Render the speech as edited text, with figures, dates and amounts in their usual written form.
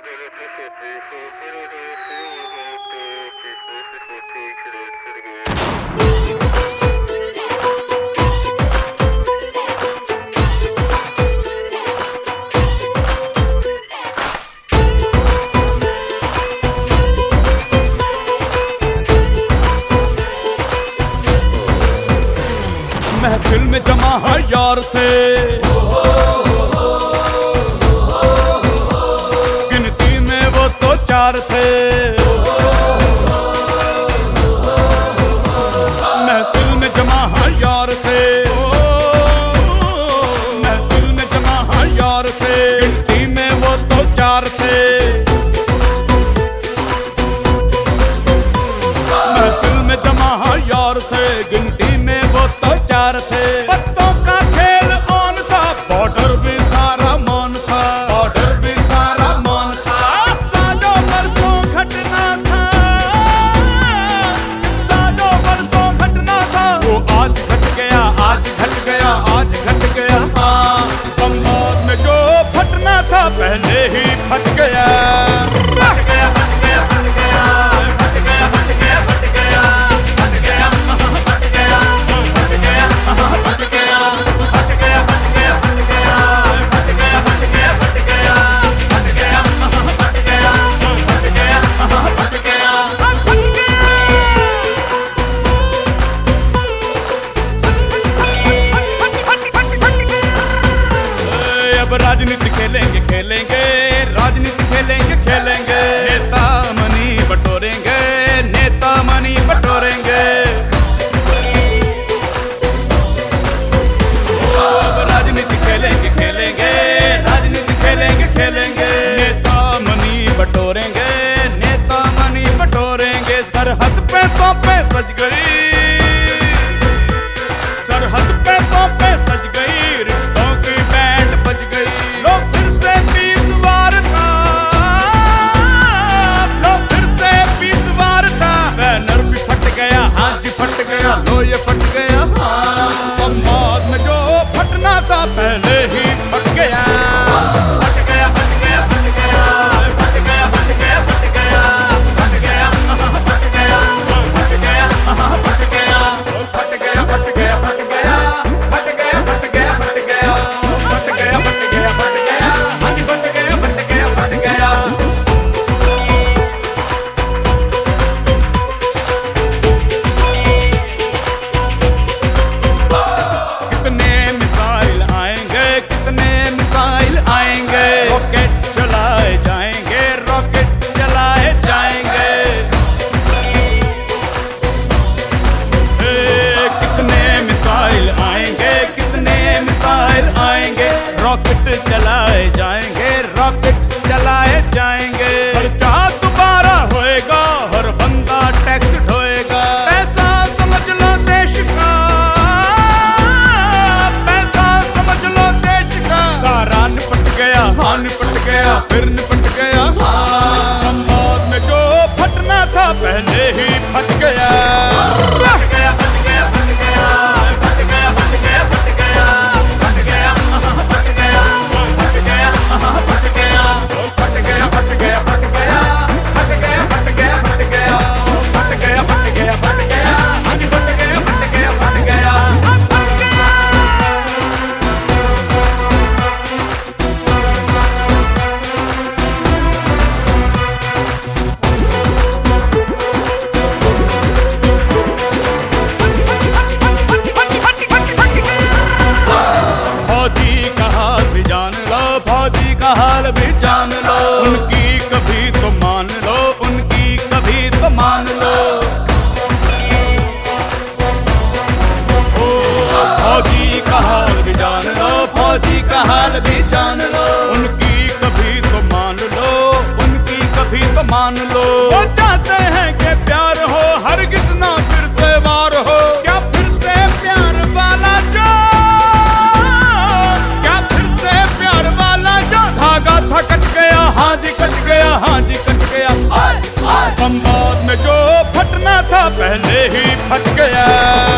महफिल में जमा है यार थे, गिनती में वो तो चार थे। महफिल में जमा है यार थे, महफिल में जमा है यार थे, गिनती में वो तो चार थे। महफिल में जमा है यार थे, गिनती में वो तो चार थे। पत्तों का खेल ऑन था, बॉर्डर भी सारा मान था, बॉर्डर भी सारा मान था। सालों बरसों घटना था, सालों बरसों घटना था। वो आज घट गया, आज घट गया, आज घट गया। हाँ, बंगाल में जो फटना था पहले ही फट गया। फट गया, फट गया, फट गया, फट गया, फट गया, फट गया, फट गया, फट गया, फट गया, फट गया, फट गया, फट गया, फट गया, फट गया, फट गया, फट गया, फट गया, फट गया, फट गया, फट गया। अब राजनीति खेलेंगे खेलेंगे, राजनीति खेलेंगे खेलेंगे। नेता मनी बटोरेंगे, नेता मनी बटोरेंगे। अब राजनीति खेलेंगे खेलेंगे, राजनीति खेलेंगे खेलेंगे। नेता मनी बटोरेंगे, नेता मनी बटोरेंगे। सरहद पे तोपें सज गई, सरहद पे तोपें सज गई, रिश्तों की बैंड बज गई। लोग फिर से 20 वार था, लोग फिर से 20 वार था। बैनर भी फट गया, हाँ जी फट गया, लो ये फट गया। हाँ, समाज में जो फटना था पहले ही फट गया। फट गया, फट गया, फट गया, फट गया, फट गया, फट गया, फट गया, फट गया, फट गया, फट गया, फट गया, फट गया, फट गया, फट गया, फट गया, फट गया, फट गया, फट गया, फट गया, हाँ जी फट गया, फट गया, फट गया। कितने मिसाइल आएंगे, कितने मिसाइल आएंगे। रॉकेट चलाए जाएंगे, रॉकेट चलाए जाएंगे। कितने मिसाइल आएंगे, कितने मिसाइल आएंगे। रॉकेट चलाए जाएंगे, रॉकेट चलाए जाएंगे। खर्चा दोबारा होएगा, हर बंदा टैक्स ढोएगा। पैसा समझ लो देश का, पैसा समझ लो देश का। सारा निपट गया, हाँ निपट गया, फिर निपट गया। हाँ, समाज में जो फटना था पहले ही फट गया। फट गया, फट गया, फट गया, फट गया, फट गया, फट गया, फट गया, फट गया, फट गया, फट गया, फट गया, फट गया, फट गया, फट गया, फट गया, फट गया, फट गया, फट गया, फट गया, हाँ जी फट गया, फट गया, फट गया। फौजी का हाल भी जान लो, फौजी का हाल भी जान लो। उनकी कभी तो मान लो, उनकी कभी तो मान लो। ओ फौजी का हाल भी जान लो, फौजी का हाल भी जान लो। उनकी कभी तो मान लो, उनकी कभी तो मान लो। वो चाहते हैं कि प्यार हो, हरगिज़ ना फिर से वार हो। क्या फिर से प्यार वाला जो, क्या फिर से प्यार वाला जो धागा था कट गया। हाँ जी कट गया, हाँ जी कट गया। समाज में जो फटना था पहले ही फट गया।